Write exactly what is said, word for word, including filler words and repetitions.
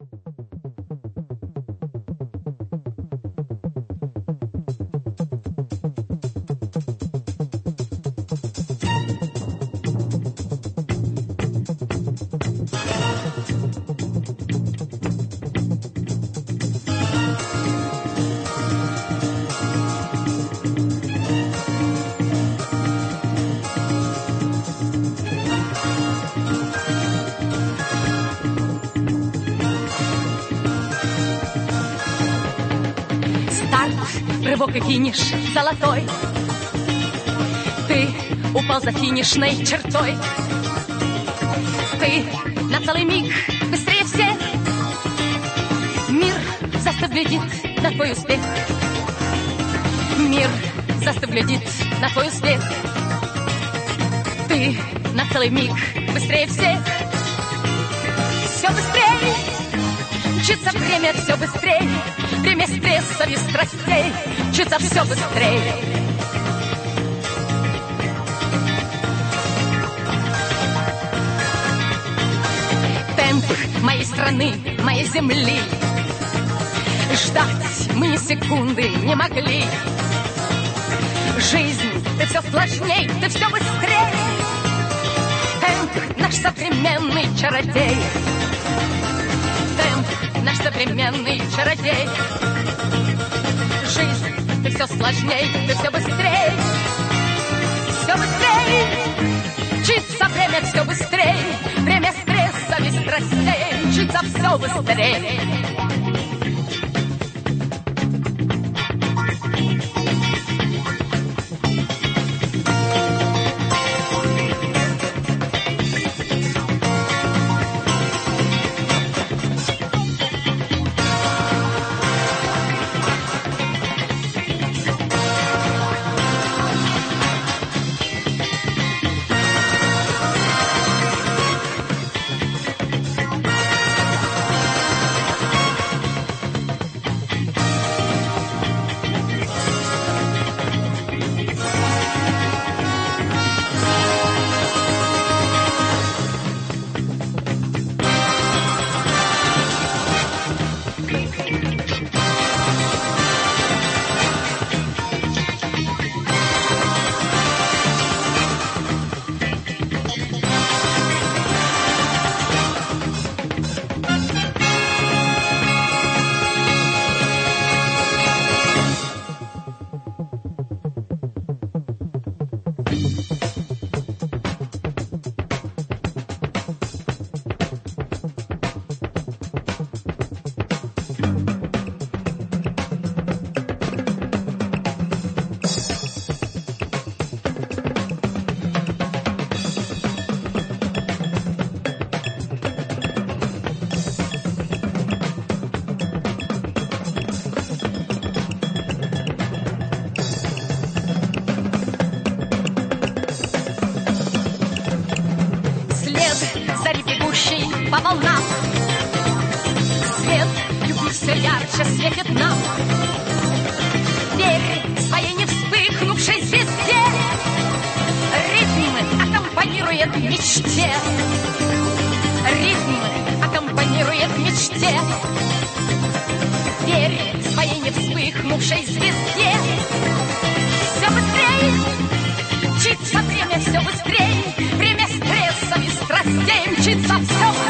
Рывок и финиш золотой. Ты упал за финишной чертой. Ты на целый миг быстрее всех. Мир застыв глядит на твой успех. Мир застыв глядит на твой успех. Ты на целый миг быстрее всех. Все быстрее мчится время, все быстрее. Время стрессов и страстей мчится все быстрее. Темп моей страны, моей земли ждать мы ни секунды не могли. Жизнь, ты все сложней, ты все быстрее. Темп наш современный чародей. Темп наш современный чародей. Жизнь, ты все сложней, ты все быстрее. Все быстрее мчится время, все быстрее. Время стресса и страстей мчится все быстрее. По волнам свет любви все ярче светит нам. Верь своей не вспыхнувшей звезде. Ритм аккомпанирует мечте. Ритм аккомпанирует мечте. Верь своей не вспыхнувшей звезде. Все быстрее мчится время, все быстрее. Время стрессов и страстей мчится все быстрее.